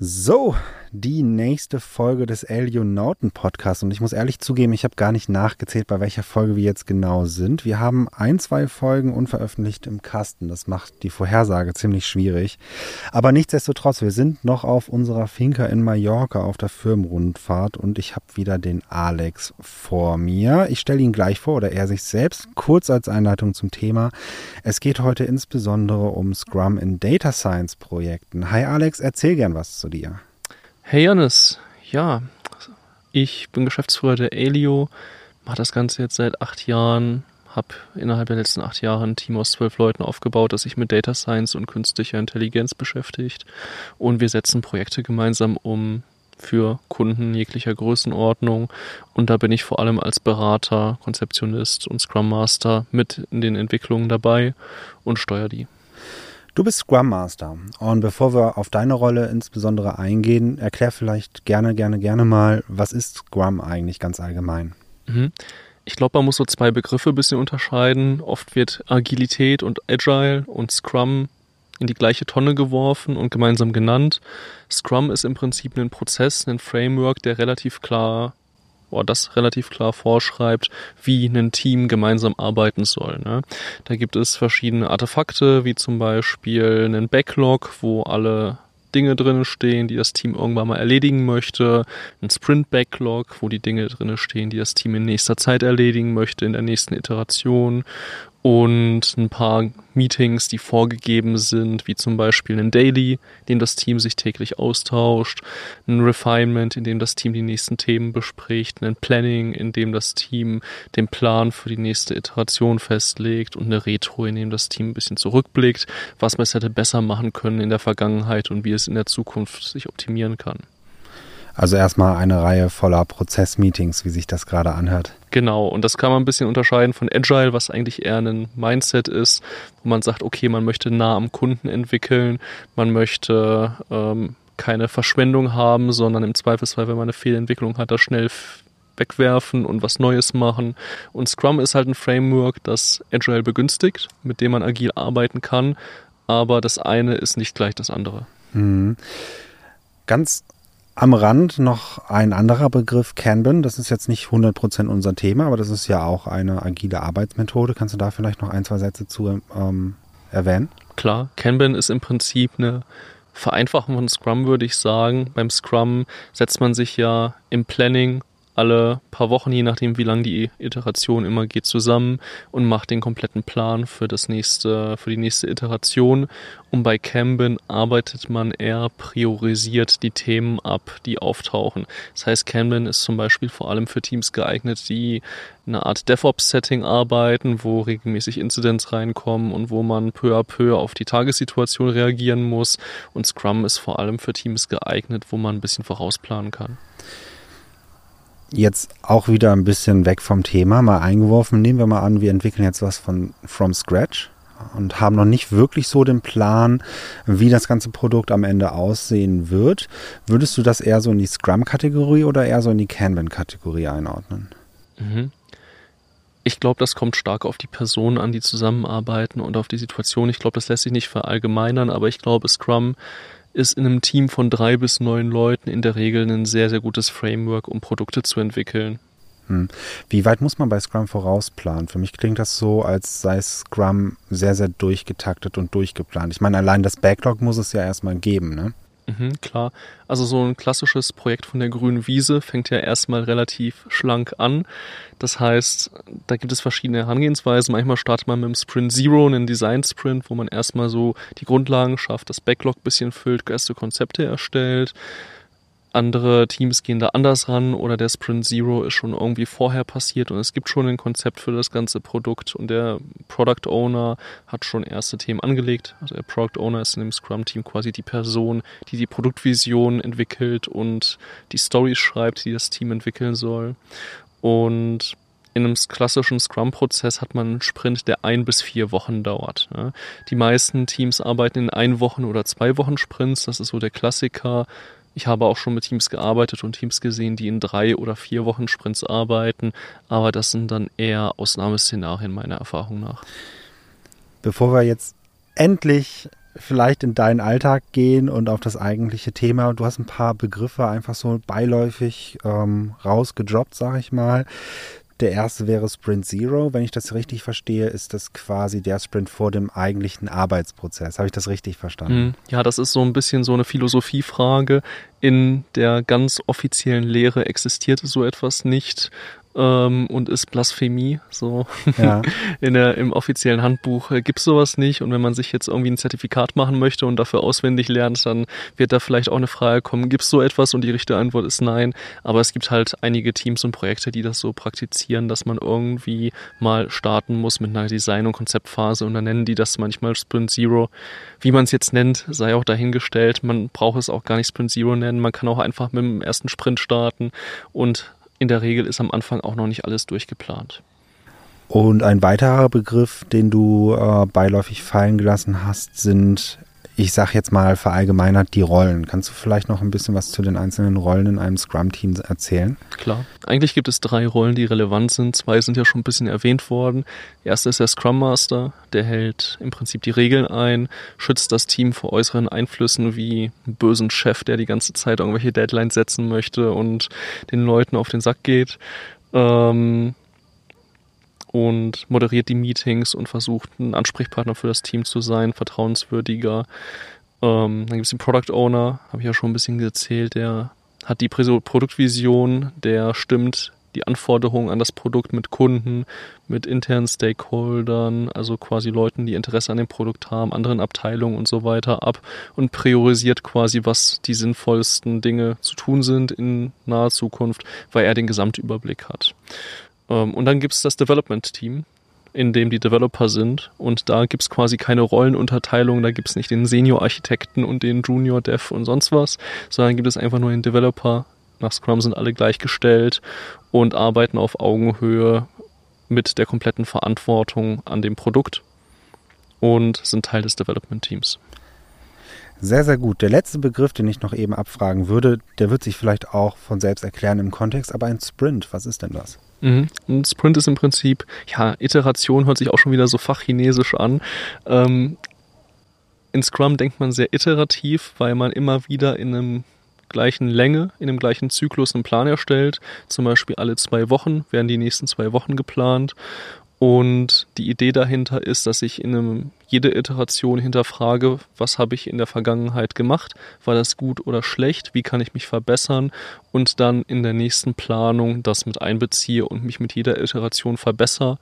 So, die nächste Folge des Alionauten-Podcasts. Und ich muss ehrlich zugeben, ich habe gar nicht nachgezählt, bei welcher Folge wir jetzt genau sind. Wir haben 2 Folgen unveröffentlicht im Kasten. Das macht die Vorhersage ziemlich schwierig. Aber nichtsdestotrotz, wir sind noch auf unserer Finca in Mallorca auf der Firmenrundfahrt und ich habe wieder den Alex vor mir. Ich stelle ihn gleich vor, oder er sich selbst, kurz als Einleitung zum Thema. Es geht heute insbesondere um Scrum in Data Science Projekten. Hi Alex, erzähl gern was zu dir. Hey Jannis, ja, ich bin Geschäftsführer der Alio, mache das Ganze jetzt seit 8 Jahren, habe innerhalb der letzten 8 Jahre ein Team aus 12 Leuten aufgebaut, das sich mit Data Science und künstlicher Intelligenz beschäftigt, und wir setzen Projekte gemeinsam um für Kunden jeglicher Größenordnung, und da bin ich vor allem als Berater, Konzeptionist und Scrum Master mit in den Entwicklungen dabei und steuere die. Du bist Scrum Master, und bevor wir auf deine Rolle insbesondere eingehen, erklär vielleicht gerne mal, was ist Scrum eigentlich ganz allgemein? Ich glaube, man muss so 2 Begriffe ein bisschen unterscheiden. Oft wird Agilität und Agile und Scrum in die gleiche Tonne geworfen und gemeinsam genannt. Scrum ist im Prinzip ein Prozess, ein Framework, der relativ klar vorschreibt, wie ein Team gemeinsam arbeiten soll. Ne? Da gibt es verschiedene Artefakte, wie zum Beispiel einen Backlog, wo alle Dinge drin stehen, die das Team irgendwann mal erledigen möchte, ein Sprint-Backlog, wo die Dinge drin stehen, die das Team in nächster Zeit erledigen möchte, in der nächsten Iteration, und ein paar Meetings, die vorgegeben sind, wie zum Beispiel ein Daily, in dem das Team sich täglich austauscht, ein Refinement, in dem das Team die nächsten Themen bespricht, ein Planning, in dem das Team den Plan für die nächste Iteration festlegt, und eine Retro, in dem das Team ein bisschen zurückblickt, was man es hätte besser machen können in der Vergangenheit und wie es in der Zukunft sich optimieren kann. Also erstmal eine Reihe voller Prozessmeetings, wie sich das gerade anhört. Genau, und das kann man ein bisschen unterscheiden von Agile, was eigentlich eher ein Mindset ist, wo man sagt, okay, man möchte nah am Kunden entwickeln, man möchte keine Verschwendung haben, sondern im Zweifelsfall, wenn man eine Fehlentwicklung hat, das schnell wegwerfen und was Neues machen. Und Scrum ist halt ein Framework, das Agile begünstigt, mit dem man agil arbeiten kann, aber das eine ist nicht gleich das andere. Ganz am Rand noch ein anderer Begriff, Kanban. Das ist jetzt nicht 100% unser Thema, aber das ist ja auch eine agile Arbeitsmethode. Kannst du da vielleicht noch 1, 2 Sätze zu erwähnen? Klar, Kanban ist im Prinzip eine Vereinfachung von Scrum, würde ich sagen. Beim Scrum setzt man sich ja im Planning alle paar Wochen, je nachdem wie lang die Iteration immer geht, zusammen und macht den kompletten Plan für die nächste Iteration. Und bei Kanban arbeitet man eher priorisiert die Themen ab, die auftauchen. Das heißt, Kanban ist zum Beispiel vor allem für Teams geeignet, die eine Art DevOps-Setting arbeiten, wo regelmäßig Incidents reinkommen und wo man peu à peu auf die Tagessituation reagieren muss. Und Scrum ist vor allem für Teams geeignet, wo man ein bisschen vorausplanen kann. Jetzt auch wieder ein bisschen weg vom Thema, mal eingeworfen. Nehmen wir mal an, wir entwickeln jetzt was from scratch und haben noch nicht wirklich so den Plan, wie das ganze Produkt am Ende aussehen wird. Würdest du das eher so in die Scrum-Kategorie oder eher so in die Kanban-Kategorie einordnen? Ich glaube, das kommt stark auf die Personen an, die zusammenarbeiten, und auf die Situation. Ich glaube, das lässt sich nicht verallgemeinern, aber ich glaube, Scrum ist in einem Team von 3 bis 9 Leuten in der Regel ein sehr, sehr gutes Framework, um Produkte zu entwickeln. Wie weit muss man bei Scrum vorausplanen? Für mich klingt das so, als sei Scrum sehr, sehr durchgetaktet und durchgeplant. Ich meine, allein das Backlog muss es ja erstmal geben, ne? Klar. Also so ein klassisches Projekt von der grünen Wiese fängt ja erstmal relativ schlank an. Das heißt, da gibt es verschiedene Herangehensweisen. Manchmal startet man mit dem Sprint Zero, einen Design-Sprint, wo man erstmal so die Grundlagen schafft, das Backlog ein bisschen füllt, erste Konzepte erstellt. Andere Teams gehen da anders ran, oder der Sprint Zero ist schon irgendwie vorher passiert und es gibt schon ein Konzept für das ganze Produkt und der Product Owner hat schon erste Themen angelegt. Also der Product Owner ist in dem Scrum-Team quasi die Person, die die Produktvision entwickelt und die Storys schreibt, die das Team entwickeln soll. Und in einem klassischen Scrum-Prozess hat man einen Sprint, der 1 bis 4 Wochen dauert. Die meisten Teams arbeiten in 1 Wochen- oder 2 Wochen Sprints, das ist so der Klassiker. Ich habe auch schon mit Teams gearbeitet und Teams gesehen, die in 3 oder 4 Wochen Sprints arbeiten, aber das sind dann eher Ausnahmeszenarien meiner Erfahrung nach. Bevor wir jetzt endlich vielleicht in deinen Alltag gehen und auf das eigentliche Thema. Du hast ein paar Begriffe einfach so beiläufig rausgedroppt, sage ich mal. Der erste wäre Sprint Zero. Wenn ich das richtig verstehe, ist das quasi der Sprint vor dem eigentlichen Arbeitsprozess. Habe ich das richtig verstanden? Ja, das ist so ein bisschen so eine Philosophiefrage. In der ganz offiziellen Lehre existiert so etwas nicht. Und ist Blasphemie, so. Ja. Im offiziellen Handbuch gibt's sowas nicht, und wenn man sich jetzt irgendwie ein Zertifikat machen möchte und dafür auswendig lernt, dann wird da vielleicht auch eine Frage kommen, gibt's so etwas? Und die richtige Antwort ist nein, aber es gibt halt einige Teams und Projekte, die das so praktizieren, dass man irgendwie mal starten muss mit einer Design- und Konzeptphase, und dann nennen die das manchmal Sprint Zero. Wie man es jetzt nennt, sei auch dahingestellt, man braucht es auch gar nicht Sprint Zero nennen, man kann auch einfach mit dem ersten Sprint starten, und in der Regel ist am Anfang auch noch nicht alles durchgeplant. Und ein weiterer Begriff, den du beiläufig fallen gelassen hast, sind, ich sag jetzt mal verallgemeinert, die Rollen. Kannst du vielleicht noch ein bisschen was zu den einzelnen Rollen in einem Scrum-Team erzählen? Klar. Eigentlich gibt es 3 Rollen, die relevant sind. 2 sind ja schon ein bisschen erwähnt worden. Der erste ist der Scrum Master. Der hält im Prinzip die Regeln ein, schützt das Team vor äußeren Einflüssen wie einen bösen Chef, der die ganze Zeit irgendwelche Deadlines setzen möchte und den Leuten auf den Sack geht. Und moderiert die Meetings und versucht, ein Ansprechpartner für das Team zu sein, vertrauenswürdiger. Dann gibt es den Product Owner, habe ich ja schon ein bisschen erzählt, der hat die Produktvision, der stimmt die Anforderungen an das Produkt mit Kunden, mit internen Stakeholdern, also quasi Leuten, die Interesse an dem Produkt haben, anderen Abteilungen und so weiter ab, und priorisiert quasi, was die sinnvollsten Dinge zu tun sind in naher Zukunft, weil er den Gesamtüberblick hat. Und dann gibt es das Development-Team, in dem die Developer sind, und da gibt es quasi keine Rollenunterteilung, da gibt es nicht den Senior-Architekten und den Junior-Dev und sonst was, sondern gibt es einfach nur den Developer. Nach Scrum sind alle gleichgestellt und arbeiten auf Augenhöhe mit der kompletten Verantwortung an dem Produkt und sind Teil des Development-Teams. Sehr, sehr gut. Der letzte Begriff, den ich noch eben abfragen würde, der wird sich vielleicht auch von selbst erklären im Kontext, aber ein Sprint, was ist denn das? Ein Sprint ist im Prinzip, ja, Iteration hört sich auch schon wieder so fachchinesisch an. In Scrum denkt man sehr iterativ, weil man immer wieder in einem gleichen Länge, in dem gleichen Zyklus einen Plan erstellt. Zum Beispiel alle 2 Wochen werden die nächsten 2 Wochen geplant. Und die Idee dahinter ist, dass ich jede Iteration hinterfrage, was habe ich in der Vergangenheit gemacht, war das gut oder schlecht, wie kann ich mich verbessern, und dann in der nächsten Planung das mit einbeziehe und mich mit jeder Iteration verbessere.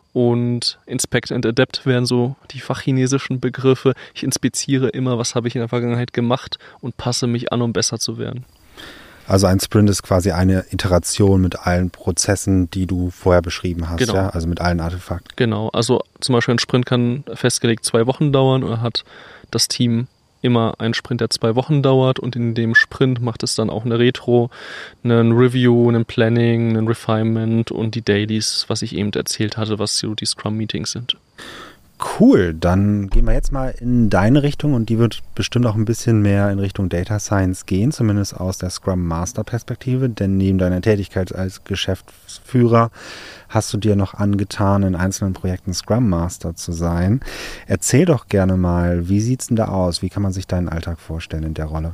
Und Inspect and Adapt wären so die fachchinesischen Begriffe. Ich inspiziere immer, was habe ich in der Vergangenheit gemacht, und passe mich an, um besser zu werden. Also ein Sprint ist quasi eine Iteration mit allen Prozessen, die du vorher beschrieben hast, genau. Ja? Also mit allen Artefakten. Genau, also zum Beispiel ein Sprint kann festgelegt 2 Wochen dauern, oder hat das Team immer einen Sprint, der 2 Wochen dauert, und in dem Sprint macht es dann auch eine Retro, einen Review, einen Planning, einen Refinement und die Dailies, was ich eben erzählt hatte, was so die Scrum-Meetings sind. Cool, dann gehen wir jetzt mal in deine Richtung, und die wird bestimmt auch ein bisschen mehr in Richtung Data Science gehen, zumindest aus der Scrum Master Perspektive, denn neben deiner Tätigkeit als Geschäftsführer hast du dir noch angetan, in einzelnen Projekten Scrum Master zu sein. Erzähl doch gerne mal, wie sieht's denn da aus? Wie kann man sich deinen Alltag vorstellen in der Rolle?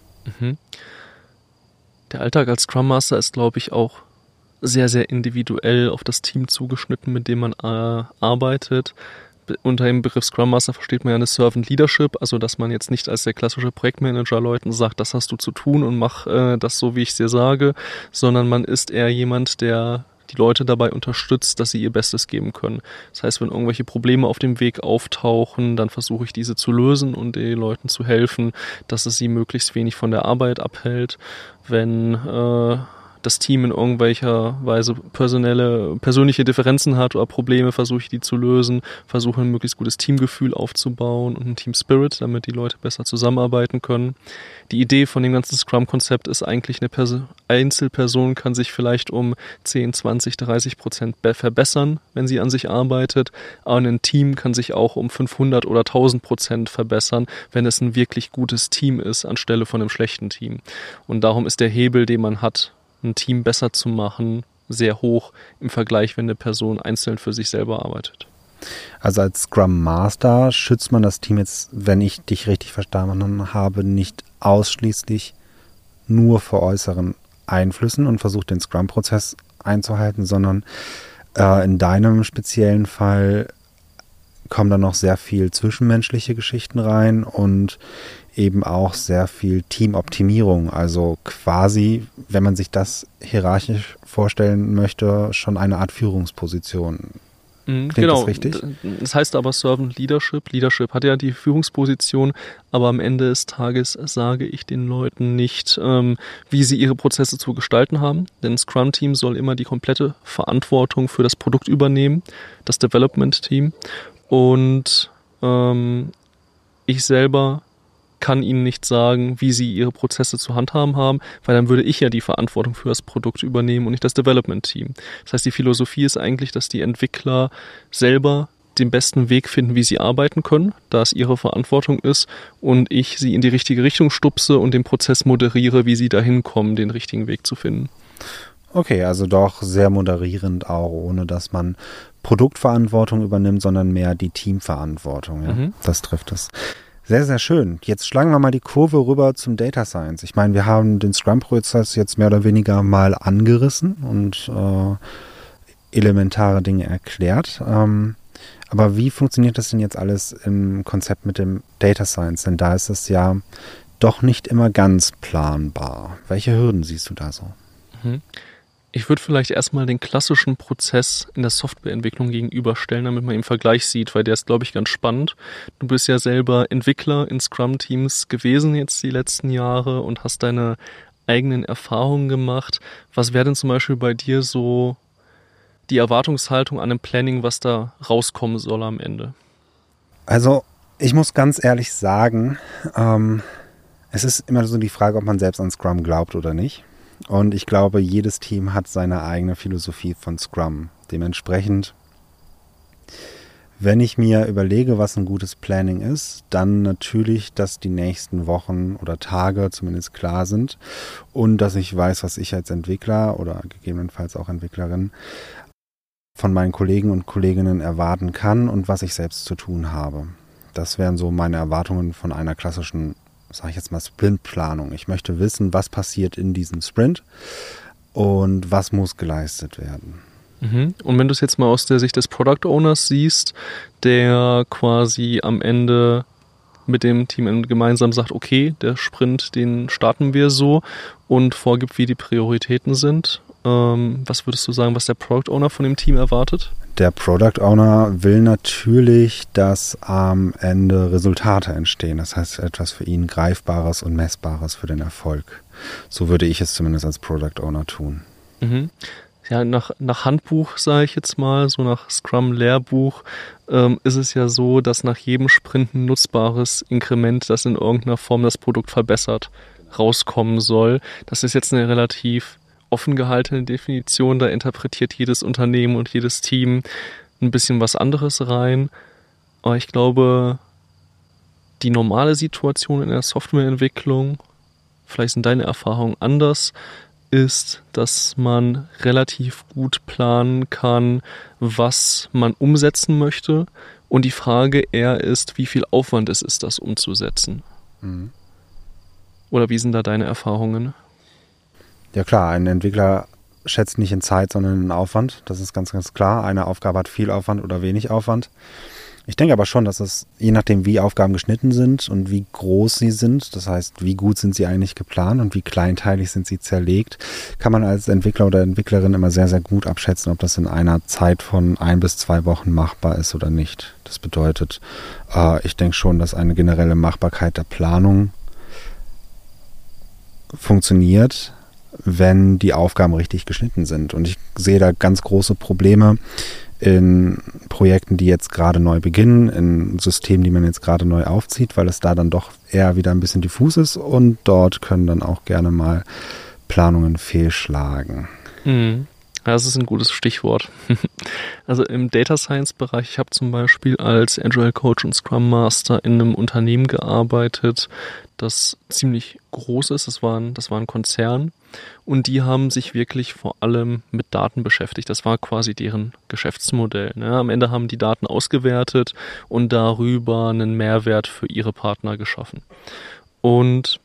Der Alltag als Scrum Master ist, glaube ich, auch sehr, sehr individuell auf das Team zugeschnitten, mit dem man arbeitet. Unter dem Begriff Scrum Master versteht man ja eine Servant Leadership, also dass man jetzt nicht als der klassische Projektmanager Leuten sagt, das hast du zu tun und mach das so, wie ich es dir sage, sondern man ist eher jemand, der die Leute dabei unterstützt, dass sie ihr Bestes geben können. Das heißt, wenn irgendwelche Probleme auf dem Weg auftauchen, dann versuche ich diese zu lösen und den Leuten zu helfen, dass es sie möglichst wenig von der Arbeit abhält. Wenn das Team in irgendwelcher Weise persönliche Differenzen hat oder Probleme, versuche ich die zu lösen, versuche ein möglichst gutes Teamgefühl aufzubauen und einen Team Spirit, damit die Leute besser zusammenarbeiten können. Die Idee von dem ganzen Scrum-Konzept ist eigentlich, eine Einzelperson kann sich vielleicht um 10, 20, 30% verbessern, wenn sie an sich arbeitet, aber ein Team kann sich auch um 500 oder 1000% verbessern, wenn es ein wirklich gutes Team ist, anstelle von einem schlechten Team. Und darum ist der Hebel, den man hat, ein Team besser zu machen, sehr hoch im Vergleich, wenn eine Person einzeln für sich selber arbeitet. Also als Scrum Master schützt man das Team jetzt, wenn ich dich richtig verstanden habe, nicht ausschließlich nur vor äußeren Einflüssen und versucht den Scrum-Prozess einzuhalten, sondern in deinem speziellen Fall kommen dann noch sehr viel zwischenmenschliche Geschichten rein und eben auch sehr viel Teamoptimierung. Also quasi, wenn man sich das hierarchisch vorstellen möchte, schon eine Art Führungsposition. Klingt das richtig? Das heißt aber Servant Leadership. Leadership hat ja die Führungsposition, aber am Ende des Tages sage ich den Leuten nicht, wie sie ihre Prozesse zu gestalten haben. Denn das Scrum-Team soll immer die komplette Verantwortung für das Produkt übernehmen, das Development-Team. Und ich selber kann ihnen nicht sagen, wie sie ihre Prozesse zu handhaben haben, weil dann würde ich ja die Verantwortung für das Produkt übernehmen und nicht das Development-Team. Das heißt, die Philosophie ist eigentlich, dass die Entwickler selber den besten Weg finden, wie sie arbeiten können, da es ihre Verantwortung ist und ich sie in die richtige Richtung stupse und den Prozess moderiere, wie sie dahin kommen, den richtigen Weg zu finden. Okay, also doch sehr moderierend auch, ohne dass man Produktverantwortung übernimmt, sondern mehr die Teamverantwortung. Ja? Das trifft es. Sehr, sehr schön. Jetzt schlagen wir mal die Kurve rüber zum Data Science. Ich meine, wir haben den Scrum-Prozess jetzt mehr oder weniger mal angerissen und elementare Dinge erklärt. Aber wie funktioniert das denn jetzt alles im Konzept mit dem Data Science? Denn da ist es ja doch nicht immer ganz planbar. Welche Hürden siehst du da so? Ich würde vielleicht erstmal den klassischen Prozess in der Softwareentwicklung gegenüberstellen, damit man im Vergleich sieht, weil der ist, glaube ich, ganz spannend. Du bist ja selber Entwickler in Scrum-Teams gewesen jetzt die letzten Jahre und hast deine eigenen Erfahrungen gemacht. Was wäre denn zum Beispiel bei dir so die Erwartungshaltung an einem Planning, was da rauskommen soll am Ende? Also, ich muss ganz ehrlich sagen, es ist immer so die Frage, ob man selbst an Scrum glaubt oder nicht. Und ich glaube, jedes Team hat seine eigene Philosophie von Scrum. Dementsprechend, wenn ich mir überlege, was ein gutes Planning ist, dann natürlich, dass die nächsten Wochen oder Tage zumindest klar sind und dass ich weiß, was ich als Entwickler oder gegebenenfalls auch Entwicklerin von meinen Kollegen und Kolleginnen erwarten kann und was ich selbst zu tun habe. Das wären so meine Erwartungen von einer klassischen, sage ich jetzt mal, Sprintplanung. Ich möchte wissen, was passiert in diesem Sprint und was muss geleistet werden. Und wenn du es jetzt mal aus der Sicht des Product Owners siehst, der quasi am Ende mit dem Team gemeinsam sagt, okay, der Sprint, den starten wir so und vorgibt, wie die Prioritäten sind. Was würdest du sagen, was der Product Owner von dem Team erwartet? Der Product Owner will natürlich, dass am Ende Resultate entstehen. Das heißt, etwas für ihn Greifbares und Messbares für den Erfolg. So würde ich es zumindest als Product Owner tun. Ja, nach Handbuch, sage ich jetzt mal, so nach Scrum-Lehrbuch, ist es ja so, dass nach jedem Sprint ein nutzbares Inkrement, das in irgendeiner Form das Produkt verbessert, rauskommen soll. Das ist jetzt eine relativ offen gehaltene Definition, da interpretiert jedes Unternehmen und jedes Team ein bisschen was anderes rein. Aber ich glaube, die normale Situation in der Softwareentwicklung, vielleicht sind deine Erfahrungen anders, ist, dass man relativ gut planen kann, was man umsetzen möchte. Und die Frage eher ist, wie viel Aufwand es ist, das umzusetzen. Oder wie sind da deine Erfahrungen? Ja klar, ein Entwickler schätzt nicht in Zeit, sondern in Aufwand. Das ist ganz, ganz klar. Eine Aufgabe hat viel Aufwand oder wenig Aufwand. Ich denke aber schon, dass es, je nachdem wie Aufgaben geschnitten sind und wie groß sie sind, das heißt, wie gut sind sie eigentlich geplant und wie kleinteilig sind sie zerlegt, kann man als Entwickler oder Entwicklerin immer sehr, sehr gut abschätzen, ob das in einer Zeit von 1 bis 2 Wochen machbar ist oder nicht. Das bedeutet, ich denke schon, dass eine generelle Machbarkeit der Planung funktioniert, wenn die Aufgaben richtig geschnitten sind. Und ich sehe da ganz große Probleme in Projekten, die jetzt gerade neu beginnen, in Systemen, die man jetzt gerade neu aufzieht, weil es da dann doch eher wieder ein bisschen diffus ist und dort können dann auch gerne mal Planungen fehlschlagen. Ja, Ja, das ist ein gutes Stichwort. Also im Data Science Bereich, ich habe zum Beispiel als Agile Coach und Scrum Master in einem Unternehmen gearbeitet, das ziemlich groß ist. Das war ein Konzern und die haben sich wirklich vor allem mit Daten beschäftigt. Das war quasi deren Geschäftsmodell. Ne? Am Ende haben die Daten ausgewertet und darüber einen Mehrwert für ihre Partner geschaffen. Und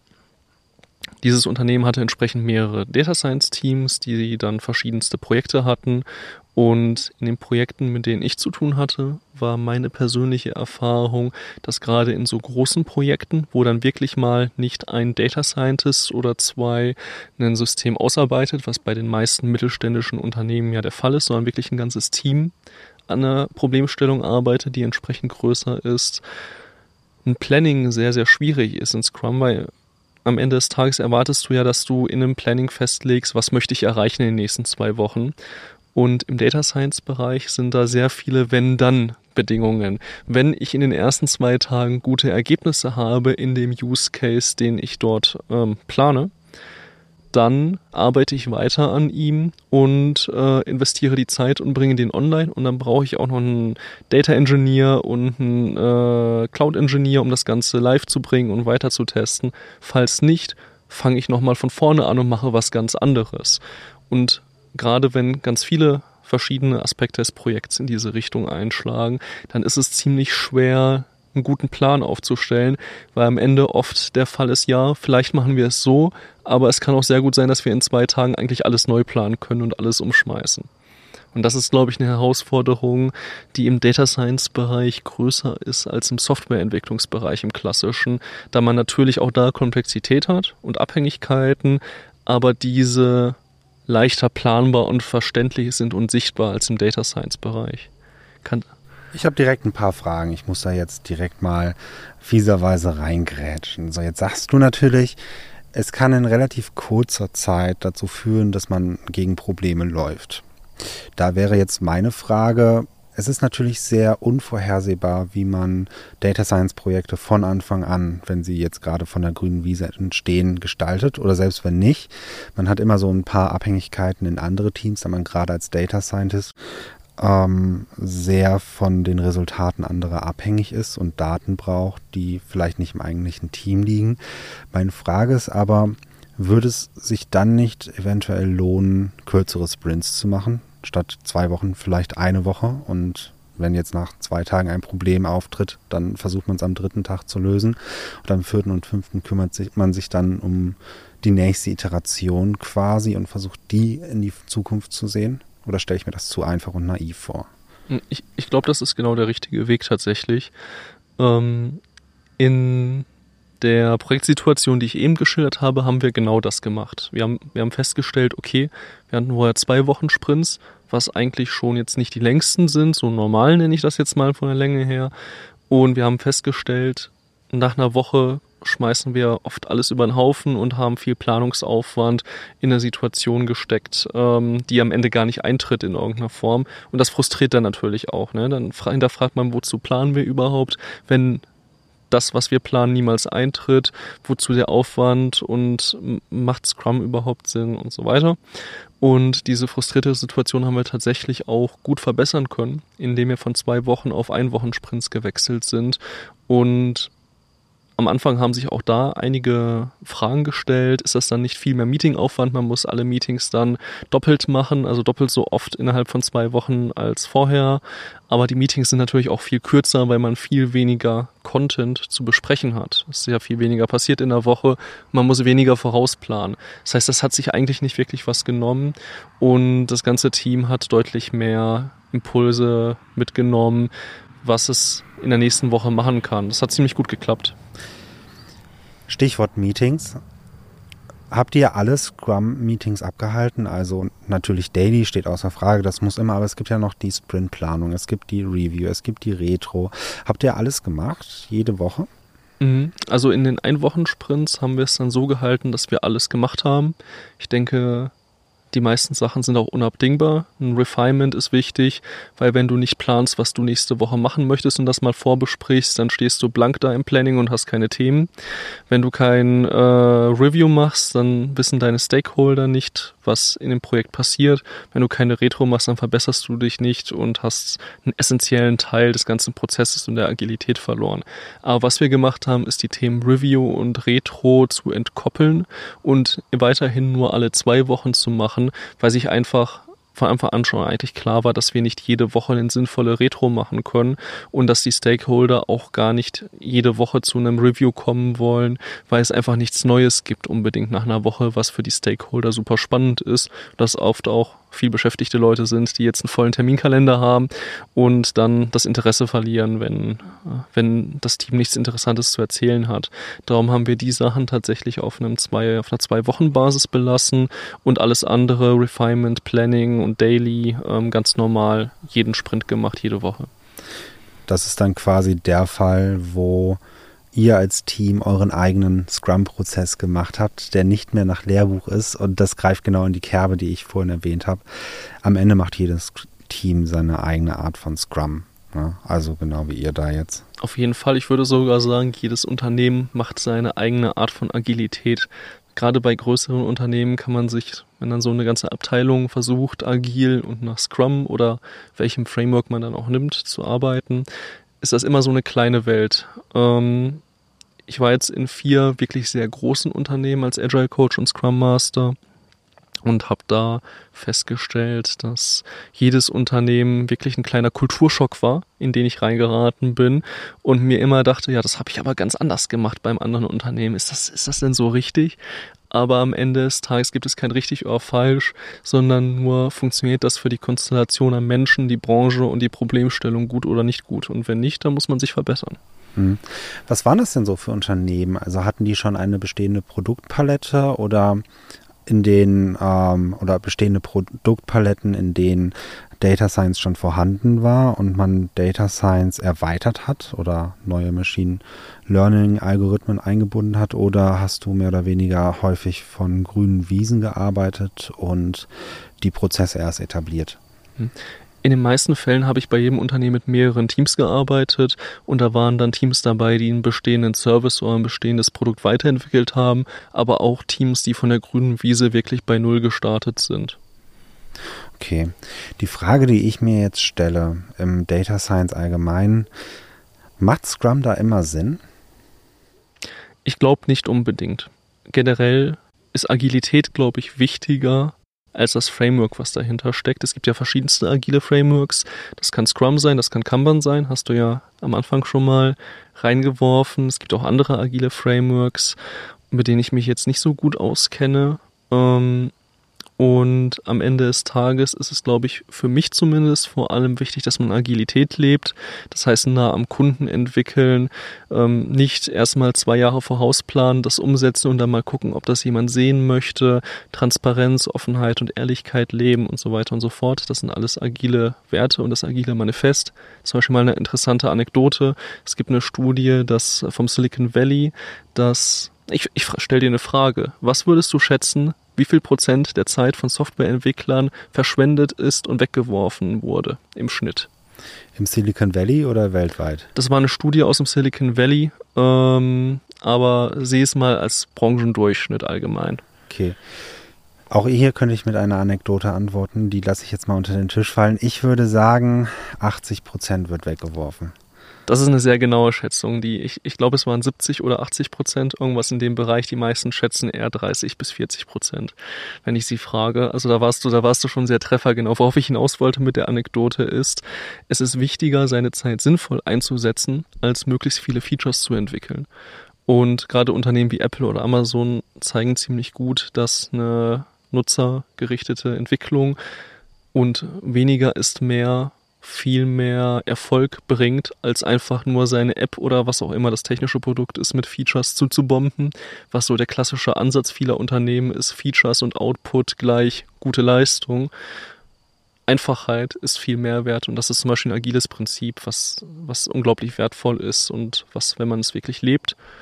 dieses Unternehmen hatte entsprechend mehrere Data Science Teams, die dann verschiedenste Projekte hatten. Und in den Projekten, mit denen ich zu tun hatte, war meine persönliche Erfahrung, dass gerade in so großen Projekten, wo dann wirklich mal nicht ein Data Scientist oder zwei ein System ausarbeitet, was bei den meisten mittelständischen Unternehmen ja der Fall ist, sondern wirklich ein ganzes Team an einer Problemstellung arbeitet, die entsprechend größer ist, ein Planning sehr, sehr schwierig ist in Scrum, weil am Ende des Tages erwartest du ja, dass du in einem Planning festlegst, was möchte ich erreichen in den nächsten 2 Wochen. Und im Data Science Bereich sind da sehr viele Wenn-Dann-Bedingungen. Wenn ich in den ersten 2 Tagen gute Ergebnisse habe in dem Use Case, den ich dort plane, dann arbeite ich weiter an ihm und investiere die Zeit und bringe den online. Und dann brauche ich auch noch einen Data Engineer und einen Cloud Engineer, um das Ganze live zu bringen und weiter zu testen. Falls nicht, fange ich nochmal von vorne an und mache was ganz anderes. Und gerade wenn ganz viele verschiedene Aspekte des Projekts in diese Richtung einschlagen, dann ist es ziemlich schwer, einen guten Plan aufzustellen, weil am Ende oft der Fall ist, ja, vielleicht machen wir es so, aber es kann auch sehr gut sein, dass wir in 2 Tagen eigentlich alles neu planen können und alles umschmeißen. Und das ist, glaube ich, eine Herausforderung, die im Data Science Bereich größer ist als im Softwareentwicklungsbereich im klassischen, da man natürlich auch da Komplexität hat und Abhängigkeiten, aber diese leichter planbar und verständlich sind und sichtbar als im Data Science Bereich. Ich habe direkt ein paar Fragen. Ich muss da jetzt direkt mal fieserweise reingrätschen. So, jetzt sagst du natürlich, es kann in relativ kurzer Zeit dazu führen, dass man gegen Probleme läuft. Da wäre jetzt meine Frage, es ist natürlich sehr unvorhersehbar, wie man Data Science Projekte von Anfang an, wenn sie jetzt gerade von der grünen Wiese entstehen, gestaltet oder selbst wenn nicht. Man hat immer so ein paar Abhängigkeiten in andere Teams, da man gerade als Data Scientist sehr von den Resultaten anderer abhängig ist und Daten braucht, die vielleicht nicht im eigentlichen Team liegen. Meine Frage ist aber, würde es sich dann nicht eventuell lohnen, kürzere Sprints zu machen, statt 2 Wochen vielleicht 1 Woche? Und wenn jetzt nach 2 Tagen ein Problem auftritt, dann versucht man es am 3. Tag zu lösen. Und am 4. und 5. kümmert man sich dann um die nächste Iteration quasi und versucht, die in die Zukunft zu sehen. Oder stelle ich mir das zu einfach und naiv vor? Ich glaube, das ist genau der richtige Weg tatsächlich. In der Projektsituation, die ich eben geschildert habe, haben wir genau das gemacht. Wir haben festgestellt, okay, wir hatten vorher 2 Wochen Sprints, was eigentlich schon jetzt nicht die längsten sind, so normal nenne ich das jetzt mal von der Länge her. Und wir haben festgestellt, nach einer Woche schmeißen wir oft alles über den Haufen und haben viel Planungsaufwand in eine Situation gesteckt, die am Ende gar nicht eintritt in irgendeiner Form. Und das frustriert dann natürlich auch. Ne? Dann hinterfragt man, wozu planen wir überhaupt, wenn das, was wir planen, niemals eintritt, wozu der Aufwand und macht Scrum überhaupt Sinn und so weiter. Und diese frustrierte Situation haben wir tatsächlich auch gut verbessern können, indem wir von 2 Wochen auf 1-Wochen-Sprints gewechselt sind. Und am Anfang haben sich auch da einige Fragen gestellt. Ist das dann nicht viel mehr Meetingaufwand? Man muss alle Meetings dann doppelt machen, also doppelt so oft innerhalb von 2 Wochen als vorher. Aber die Meetings sind natürlich auch viel kürzer, weil man viel weniger Content zu besprechen hat. Es ist ja viel weniger passiert in der Woche. Man muss weniger vorausplanen. Das heißt, das hat sich eigentlich nicht wirklich was genommen. Und das ganze Team hat deutlich mehr Impulse mitgenommen, was es in der nächsten Woche machen kann. Das hat ziemlich gut geklappt. Stichwort Meetings. Habt ihr alle Scrum-Meetings abgehalten? Also natürlich Daily steht außer Frage, das muss immer, aber es gibt ja noch die Sprint-Planung, es gibt die Review, es gibt die Retro. Habt ihr alles gemacht, jede Woche? Also in den 1-Wochen-Sprints haben wir es dann so gehalten, dass wir alles gemacht haben. Ich denke, die meisten Sachen sind auch unabdingbar. Ein Refinement ist wichtig, weil wenn du nicht planst, was du nächste Woche machen möchtest und das mal vorbesprichst, dann stehst du blank da im Planning und hast keine Themen. Wenn du kein Review machst, dann wissen deine Stakeholder nicht, was in dem Projekt passiert. Wenn du keine Retro machst, dann verbesserst du dich nicht und hast einen essentiellen Teil des ganzen Prozesses und der Agilität verloren. Aber was wir gemacht haben, ist die Themen Review und Retro zu entkoppeln und weiterhin nur alle 2 Wochen zu machen, weil sich einfach von Anfang an schon eigentlich klar war, dass wir nicht jede Woche eine sinnvolle Retro machen können und dass die Stakeholder auch gar nicht jede Woche zu einem Review kommen wollen, weil es einfach nichts Neues gibt unbedingt nach einer Woche, was für die Stakeholder super spannend ist, dass oft auch viel beschäftigte Leute sind, die jetzt einen vollen Terminkalender haben und dann das Interesse verlieren, wenn das Team nichts Interessantes zu erzählen hat. Darum haben wir die Sachen tatsächlich auf einer 2-Wochen-Basis belassen und alles andere, Refinement, Planning und Daily, ganz normal jeden Sprint gemacht, jede Woche. Das ist dann quasi der Fall, wo ihr als Team euren eigenen Scrum-Prozess gemacht habt, der nicht mehr nach Lehrbuch ist, und das greift genau in die Kerbe, die ich vorhin erwähnt habe. Am Ende macht jedes Team seine eigene Art von Scrum. Ja, also genau wie ihr da jetzt. Auf jeden Fall, ich würde sogar sagen, jedes Unternehmen macht seine eigene Art von Agilität. Gerade bei größeren Unternehmen kann man sich, wenn dann so eine ganze Abteilung versucht, agil und nach Scrum oder welchem Framework man dann auch nimmt, zu arbeiten, ist das immer so eine kleine Welt. Ich war jetzt in 4 wirklich sehr großen Unternehmen als Agile Coach und Scrum Master und habe da festgestellt, dass jedes Unternehmen wirklich ein kleiner Kulturschock war, in den ich reingeraten bin und mir immer dachte, ja, das habe ich aber ganz anders gemacht beim anderen Unternehmen. Ist das denn so richtig? Aber am Ende des Tages gibt es kein richtig oder falsch, sondern nur funktioniert das für die Konstellation an Menschen, die Branche und die Problemstellung gut oder nicht gut. Und wenn nicht, dann muss man sich verbessern. Was waren das denn so für Unternehmen? Also hatten die schon eine bestehende Produktpalette oder oder bestehende Produktpaletten, in denen Data Science schon vorhanden war und man Data Science erweitert hat oder neue Machine Learning Algorithmen eingebunden hat, oder hast du mehr oder weniger häufig von grünen Wiesen gearbeitet und die Prozesse erst etabliert? In den meisten Fällen habe ich bei jedem Unternehmen mit mehreren Teams gearbeitet und da waren dann Teams dabei, die einen bestehenden Service oder ein bestehendes Produkt weiterentwickelt haben, aber auch Teams, die von der grünen Wiese wirklich bei Null gestartet sind. Okay, die Frage, die ich mir jetzt stelle im Data Science allgemein, macht Scrum da immer Sinn? Ich glaube nicht unbedingt. Generell ist Agilität, glaube ich, wichtiger als das Framework, was dahinter steckt. Es gibt ja verschiedenste agile Frameworks. Das kann Scrum sein, das kann Kanban sein, hast du ja am Anfang schon mal reingeworfen. Es gibt auch andere agile Frameworks, mit denen ich mich jetzt nicht so gut auskenne. Und am Ende des Tages ist es, glaube ich, für mich zumindest vor allem wichtig, dass man Agilität lebt. Das heißt, nah am Kunden entwickeln, nicht erstmal 2 Jahre voraus planen, das umsetzen und dann mal gucken, ob das jemand sehen möchte. Transparenz, Offenheit und Ehrlichkeit leben und so weiter und so fort. Das sind alles agile Werte und das agile Manifest. Zum Beispiel mal eine interessante Anekdote. Es gibt eine Studie, das vom Silicon Valley, ich stelle dir eine Frage. Was würdest du schätzen, wie viel Prozent der Zeit von Softwareentwicklern verschwendet ist und weggeworfen wurde im Schnitt? Im Silicon Valley oder weltweit? Das war eine Studie aus dem Silicon Valley, aber sehe es mal als Branchendurchschnitt allgemein. Okay. Auch hier könnte ich mit einer Anekdote antworten, die lasse ich jetzt mal unter den Tisch fallen. Ich würde sagen, 80% wird weggeworfen. Das ist eine sehr genaue Schätzung. Ich glaube, es waren 70 oder 80%, irgendwas in dem Bereich. Die meisten schätzen eher 30-40%, wenn ich sie frage. Also da warst du schon sehr treffergenau. Worauf ich hinaus wollte mit der Anekdote ist, es ist wichtiger, seine Zeit sinnvoll einzusetzen, als möglichst viele Features zu entwickeln. Und gerade Unternehmen wie Apple oder Amazon zeigen ziemlich gut, dass eine nutzergerichtete Entwicklung und weniger ist mehr viel mehr Erfolg bringt, als einfach nur seine App oder was auch immer das technische Produkt ist, mit Features zuzubomben, was so der klassische Ansatz vieler Unternehmen ist, Features und Output gleich gute Leistung. Einfachheit ist viel mehr wert und das ist zum Beispiel ein agiles Prinzip, was unglaublich wertvoll ist und was, wenn man es wirklich lebt,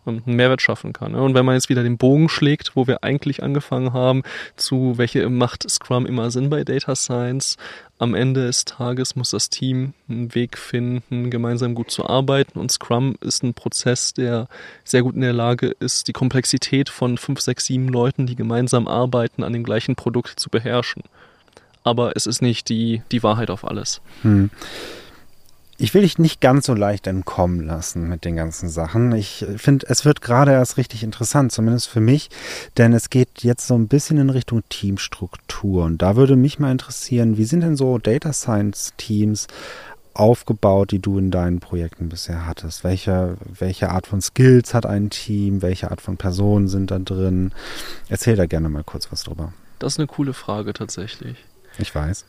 einen Mehrwert schaffen kann. Und wenn man jetzt wieder den Bogen schlägt, wo wir eigentlich angefangen haben, zu welche macht Scrum immer Sinn bei Data Science, am Ende des Tages muss das Team einen Weg finden, gemeinsam gut zu arbeiten, und Scrum ist ein Prozess, der sehr gut in der Lage ist, die Komplexität von 5, 6, 7 Leuten, die gemeinsam arbeiten, an dem gleichen Produkt zu beherrschen. Aber es ist nicht die Wahrheit auf alles. Ich will dich nicht ganz so leicht entkommen lassen mit den ganzen Sachen. Ich finde, es wird gerade erst richtig interessant, zumindest für mich, denn es geht jetzt so ein bisschen in Richtung Teamstruktur. Und da würde mich mal interessieren, wie sind denn so Data Science Teams aufgebaut, die du in deinen Projekten bisher hattest? Welche Art von Skills hat ein Team? Welche Art von Personen sind da drin? Erzähl da gerne mal kurz was drüber. Das ist eine coole Frage tatsächlich. Ich weiß.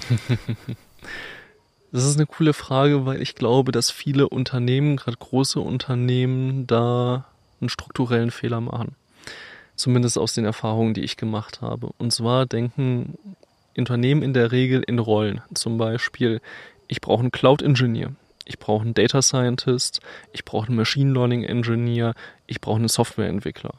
Das ist eine coole Frage, weil ich glaube, dass viele Unternehmen, gerade große Unternehmen, da einen strukturellen Fehler machen. Zumindest aus den Erfahrungen, die ich gemacht habe. Und zwar denken Unternehmen in der Regel in Rollen. Zum Beispiel, ich brauche einen Cloud-Engineer, ich brauche einen Data Scientist, ich brauche einen Machine Learning Engineer, ich brauche einen Softwareentwickler.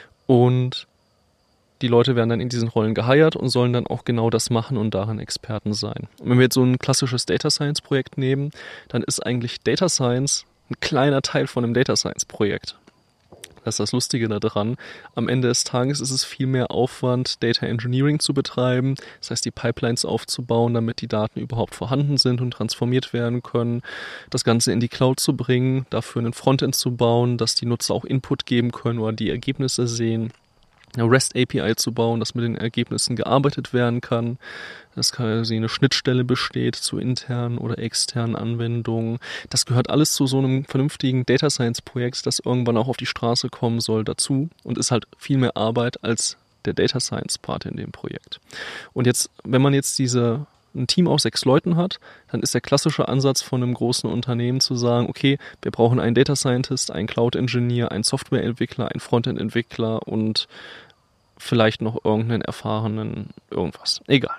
Und die Leute werden dann in diesen Rollen geheiert und sollen dann auch genau das machen und darin Experten sein. Und wenn wir jetzt so ein klassisches Data Science Projekt nehmen, dann ist eigentlich Data Science ein kleiner Teil von einem Data Science Projekt. Das ist das Lustige daran. Am Ende des Tages ist es viel mehr Aufwand, Data Engineering zu betreiben, das heißt die Pipelines aufzubauen, damit die Daten überhaupt vorhanden sind und transformiert werden können, das Ganze in die Cloud zu bringen, dafür einen Frontend zu bauen, dass die Nutzer auch Input geben können oder die Ergebnisse sehen, eine REST-API zu bauen, dass mit den Ergebnissen gearbeitet werden kann, dass quasi eine Schnittstelle besteht zu internen oder externen Anwendungen. Das gehört alles zu so einem vernünftigen Data Science-Projekt, das irgendwann auch auf die Straße kommen soll, dazu und ist halt viel mehr Arbeit als der Data Science-Part in dem Projekt. Und jetzt, wenn man jetzt ein Team aus 6 Leuten hat, dann ist der klassische Ansatz von einem großen Unternehmen zu sagen, okay, wir brauchen einen Data Scientist, einen Cloud Engineer, einen Softwareentwickler, einen Frontend-Entwickler und vielleicht noch irgendeinen erfahrenen irgendwas. Egal.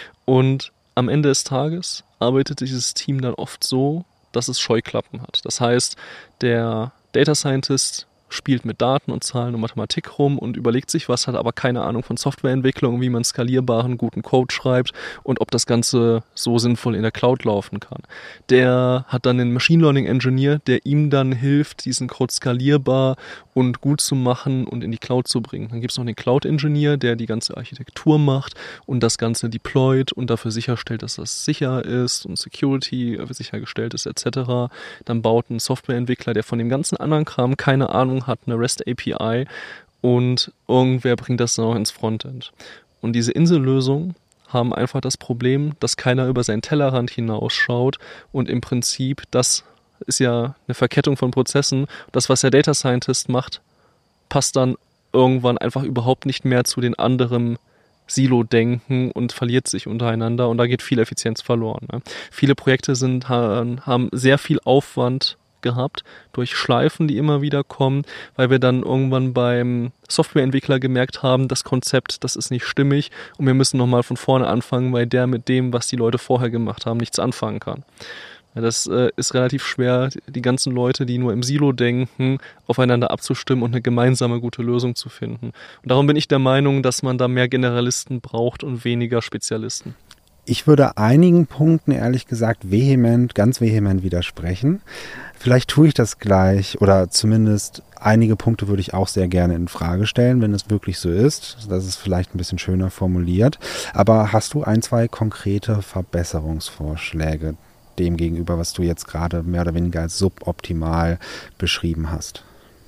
Und am Ende des Tages arbeitet dieses Team dann oft so, dass es Scheuklappen hat. Das heißt, der Data Scientist spielt mit Daten und Zahlen und Mathematik rum und überlegt sich was, hat aber keine Ahnung von Softwareentwicklung, wie man skalierbaren, guten Code schreibt und ob das Ganze so sinnvoll in der Cloud laufen kann. Der hat dann einen Machine Learning Engineer, der ihm dann hilft, diesen Code skalierbar und gut zu machen und in die Cloud zu bringen. Dann gibt es noch den Cloud Engineer, der die ganze Architektur macht und das Ganze deployt und dafür sicherstellt, dass das sicher ist und Security sichergestellt ist etc. Dann baut ein Softwareentwickler, der von dem ganzen anderen Kram keine Ahnung hat, eine REST-API und irgendwer bringt das dann auch ins Frontend. Und diese Insellösungen haben einfach das Problem, dass keiner über seinen Tellerrand hinausschaut und im Prinzip, das ist ja eine Verkettung von Prozessen, das, was der Data Scientist macht, passt dann irgendwann einfach überhaupt nicht mehr zu den anderen Silo-Denken und verliert sich untereinander und da geht viel Effizienz verloren. Ne? Viele Projekte haben sehr viel Aufwand gehabt durch Schleifen, die immer wieder kommen, weil wir dann irgendwann beim Softwareentwickler gemerkt haben, das Konzept, das ist nicht stimmig und wir müssen nochmal von vorne anfangen, weil der mit dem, was die Leute vorher gemacht haben, nichts anfangen kann. Ja, das ist relativ schwer, die ganzen Leute, die nur im Silo denken, aufeinander abzustimmen und eine gemeinsame gute Lösung zu finden. Und darum bin ich der Meinung, dass man da mehr Generalisten braucht und weniger Spezialisten. Ich würde einigen Punkten ehrlich gesagt ganz vehement widersprechen. Vielleicht tue ich das gleich oder zumindest einige Punkte würde ich auch sehr gerne in Frage stellen, wenn es wirklich so ist. Das ist vielleicht ein bisschen schöner formuliert. Aber hast du 1, 2 konkrete Verbesserungsvorschläge dem gegenüber, was du jetzt gerade mehr oder weniger als suboptimal beschrieben hast?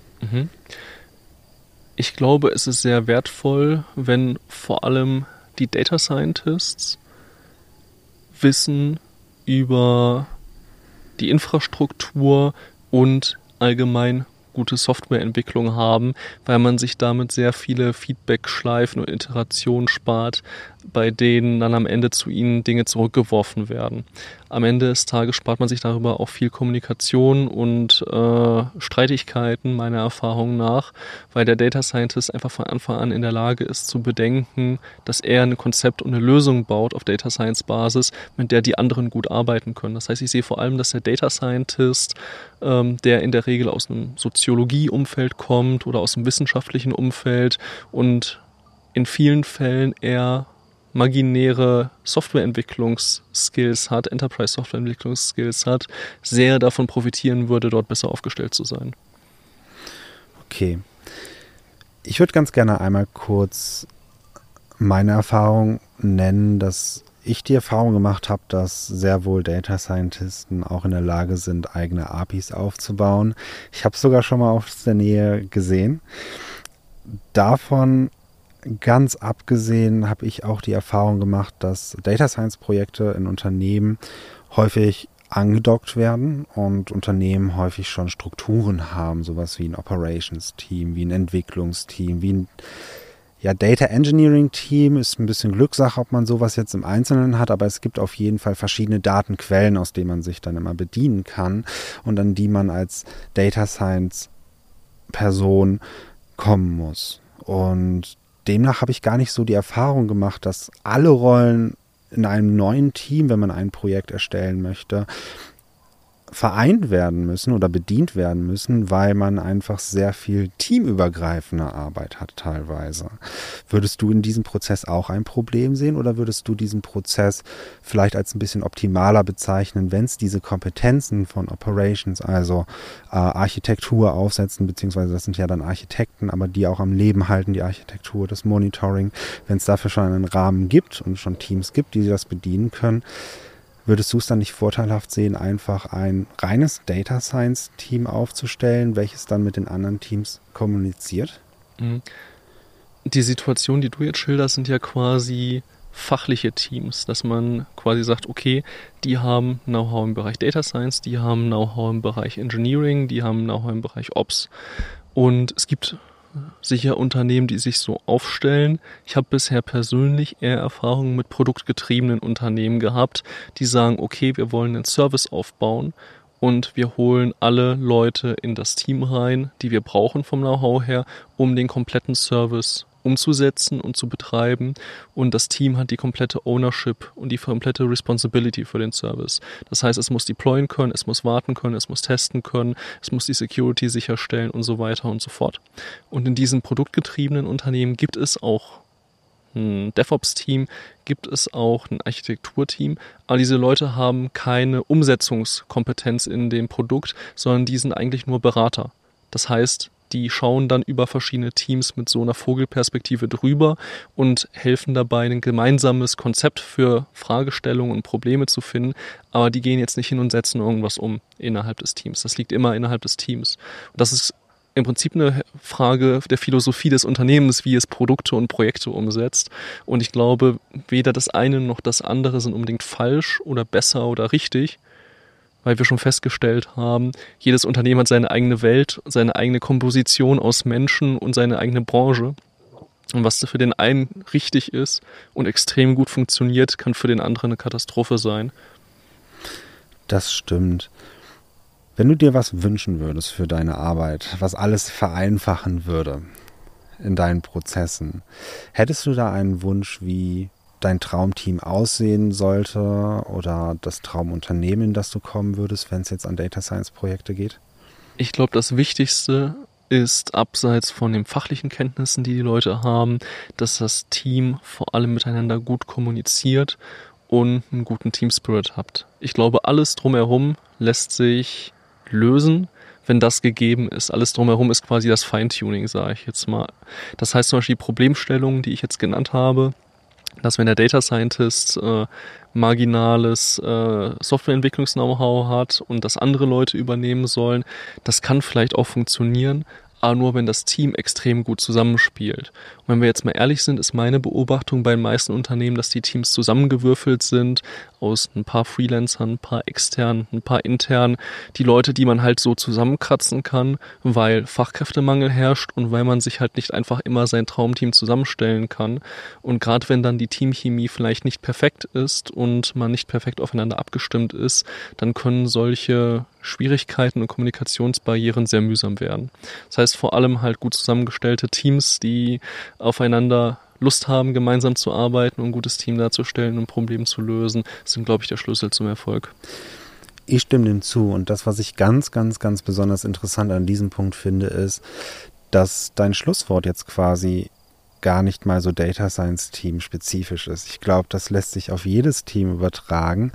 Ich glaube, es ist sehr wertvoll, wenn vor allem die Data Scientists Wissen über die Infrastruktur und allgemein gute Softwareentwicklung haben, weil man sich damit sehr viele Feedback-Schleifen und Iterationen spart, bei denen dann am Ende zu ihnen Dinge zurückgeworfen werden. Am Ende des Tages spart man sich darüber auch viel Kommunikation und Streitigkeiten, meiner Erfahrung nach, weil der Data Scientist einfach von Anfang an in der Lage ist zu bedenken, dass er ein Konzept und eine Lösung baut auf Data Science Basis, mit der die anderen gut arbeiten können. Das heißt, ich sehe vor allem, dass der Data Scientist, der in der Regel aus einem Soziologie-Umfeld kommt oder aus einem wissenschaftlichen Umfeld und in vielen Fällen eher imaginäre Softwareentwicklungsskills hat, Enterprise-Softwareentwicklungsskills hat, sehr davon profitieren würde, dort besser aufgestellt zu sein. Okay. Ich würde ganz gerne einmal kurz meine Erfahrung nennen, dass ich die Erfahrung gemacht habe, dass sehr wohl Data Scientisten auch in der Lage sind, eigene APIs aufzubauen. Ich habe es sogar schon mal aus der Nähe gesehen. Davon ganz abgesehen habe ich auch die Erfahrung gemacht, dass Data Science Projekte in Unternehmen häufig angedockt werden und Unternehmen häufig schon Strukturen haben, sowas wie ein Operations Team, wie ein Entwicklungsteam, wie ein Data Engineering Team. Ist ein bisschen Glückssache, ob man sowas jetzt im Einzelnen hat, aber es gibt auf jeden Fall verschiedene Datenquellen, aus denen man sich dann immer bedienen kann und an die man als Data Science Person kommen muss. Und demnach habe ich gar nicht so die Erfahrung gemacht, dass alle Rollen in einem neuen Team, wenn man ein Projekt erstellen möchte, vereint werden müssen oder bedient werden müssen, weil man einfach sehr viel teamübergreifende Arbeit hat teilweise. Würdest du in diesem Prozess auch ein Problem sehen oder würdest du diesen Prozess vielleicht als ein bisschen optimaler bezeichnen, wenn es diese Kompetenzen von Operations, also Architektur aufsetzen, beziehungsweise das sind ja dann Architekten, aber die auch am Leben halten, die Architektur, das Monitoring, wenn es dafür schon einen Rahmen gibt und schon Teams gibt, die das bedienen können, würdest du es dann nicht vorteilhaft sehen, einfach ein reines Data Science Team aufzustellen, welches dann mit den anderen Teams kommuniziert? Die Situation, die du jetzt schilderst, sind ja quasi fachliche Teams, dass man quasi sagt, okay, die haben Know-how im Bereich Data Science, die haben Know-how im Bereich Engineering, die haben Know-how im Bereich Ops. Und es gibt sicher Unternehmen, die sich so aufstellen. Ich habe bisher persönlich eher Erfahrungen mit produktgetriebenen Unternehmen gehabt, die sagen, okay, wir wollen einen Service aufbauen und wir holen alle Leute in das Team rein, die wir brauchen vom Know-how her, um den kompletten Service umzusetzen und zu betreiben, und das Team hat die komplette Ownership und die komplette Responsibility für den Service. Das heißt, es muss deployen können, es muss warten können, es muss testen können, es muss die Security sicherstellen und so weiter und so fort. Und in diesen produktgetriebenen Unternehmen gibt es auch ein DevOps-Team, gibt es auch ein Architekturteam, aber diese Leute haben keine Umsetzungskompetenz in dem Produkt, sondern die sind eigentlich nur Berater. Das heißt, die schauen dann über verschiedene Teams mit so einer Vogelperspektive drüber und helfen dabei, ein gemeinsames Konzept für Fragestellungen und Probleme zu finden. Aber die gehen jetzt nicht hin und setzen irgendwas um innerhalb des Teams. Das liegt immer innerhalb des Teams. Und das ist im Prinzip eine Frage der Philosophie des Unternehmens, wie es Produkte und Projekte umsetzt. Und ich glaube, weder das eine noch das andere sind unbedingt falsch oder besser oder richtig, weil wir schon festgestellt haben, jedes Unternehmen hat seine eigene Welt, seine eigene Komposition aus Menschen und seine eigene Branche. Und was für den einen richtig ist und extrem gut funktioniert, kann für den anderen eine Katastrophe sein. Das stimmt. Wenn du dir was wünschen würdest für deine Arbeit, was alles vereinfachen würde in deinen Prozessen, hättest du da einen Wunsch, wie dein Traumteam aussehen sollte oder das Traumunternehmen, in das du kommen würdest, wenn es jetzt an Data Science Projekte geht? Ich glaube, das Wichtigste ist, abseits von den fachlichen Kenntnissen, die die Leute haben, dass das Team vor allem miteinander gut kommuniziert und einen guten Teamspirit hat. Ich glaube, alles drumherum lässt sich lösen, wenn das gegeben ist. Alles drumherum ist quasi das Feintuning, sage ich jetzt mal. Das heißt zum Beispiel die Problemstellungen, die ich jetzt genannt habe, dass wenn der Data Scientist marginales Softwareentwicklungs-Know-how hat und das andere Leute übernehmen sollen, das kann vielleicht auch funktionieren, aber nur wenn das Team extrem gut zusammenspielt. Und wenn wir jetzt mal ehrlich sind, ist meine Beobachtung bei den meisten Unternehmen, dass die Teams zusammengewürfelt sind aus ein paar Freelancern, ein paar externen, ein paar internen, die Leute, die man halt so zusammenkratzen kann, weil Fachkräftemangel herrscht und weil man sich halt nicht einfach immer sein Traumteam zusammenstellen kann. Und gerade wenn dann die Teamchemie vielleicht nicht perfekt ist und man nicht perfekt aufeinander abgestimmt ist, dann können solche Schwierigkeiten und Kommunikationsbarrieren sehr mühsam werden. Das heißt vor allem halt gut zusammengestellte Teams, die aufeinander Lust haben, gemeinsam zu arbeiten und ein gutes Team darzustellen und ein Problem zu lösen, sind, glaube ich, der Schlüssel zum Erfolg. Ich stimme dem zu und das, was ich ganz, ganz, ganz besonders interessant an diesem Punkt finde, ist, dass dein Schlusswort jetzt quasi gar nicht mal so Data Science Team spezifisch ist. Ich glaube, das lässt sich auf jedes Team übertragen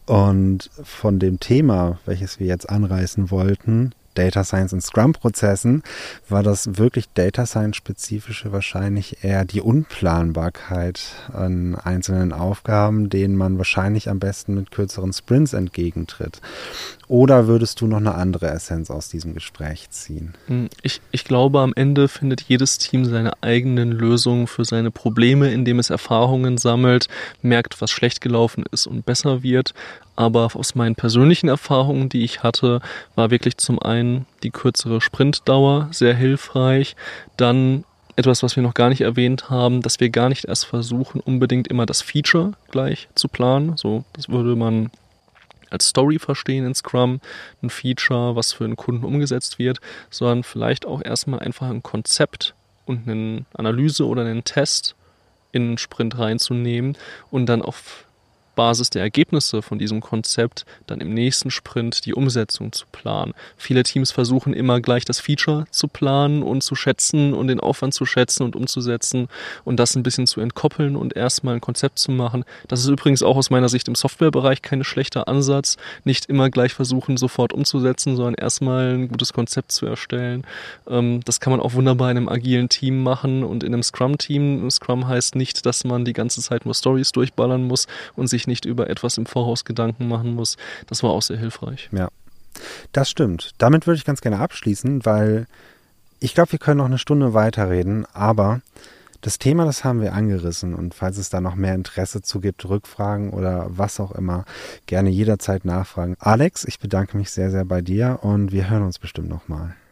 und von dem Thema, welches wir jetzt anreißen wollten, Data Science in Scrum-Prozessen, war das wirklich Data Science-spezifische wahrscheinlich eher die Unplanbarkeit an einzelnen Aufgaben, denen man wahrscheinlich am besten mit kürzeren Sprints entgegentritt. Oder würdest du noch eine andere Essenz aus diesem Gespräch ziehen? Ich glaube, am Ende findet jedes Team seine eigenen Lösungen für seine Probleme, indem es Erfahrungen sammelt, merkt, was schlecht gelaufen ist und besser wird. Aber aus meinen persönlichen Erfahrungen, die ich hatte, war wirklich zum einen die kürzere Sprintdauer sehr hilfreich. Dann etwas, was wir noch gar nicht erwähnt haben, dass wir gar nicht erst versuchen, unbedingt immer das Feature gleich zu planen. So, das würde man als Story verstehen in Scrum, ein Feature, was für einen Kunden umgesetzt wird, sondern vielleicht auch erstmal einfach ein Konzept und eine Analyse oder einen Test in einen Sprint reinzunehmen und dann auf Basis der Ergebnisse von diesem Konzept dann im nächsten Sprint die Umsetzung zu planen. Viele Teams versuchen immer gleich das Feature zu planen und zu schätzen und den Aufwand zu schätzen und umzusetzen und das ein bisschen zu entkoppeln und erstmal ein Konzept zu machen. Das ist übrigens auch aus meiner Sicht im Softwarebereich kein schlechter Ansatz. Nicht immer gleich versuchen, sofort umzusetzen, sondern erstmal ein gutes Konzept zu erstellen. Das kann man auch wunderbar in einem agilen Team machen und in einem Scrum-Team. Scrum heißt nicht, dass man die ganze Zeit nur Stories durchballern muss und sich nicht über etwas im Voraus Gedanken machen muss. Das war auch sehr hilfreich. Ja, das stimmt. Damit würde ich ganz gerne abschließen, weil ich glaube, wir können noch eine Stunde weiterreden, aber das Thema, das haben wir angerissen und falls es da noch mehr Interesse zu gibt, Rückfragen oder was auch immer, gerne jederzeit nachfragen. Alex, ich bedanke mich sehr, sehr bei dir und wir hören uns bestimmt nochmal.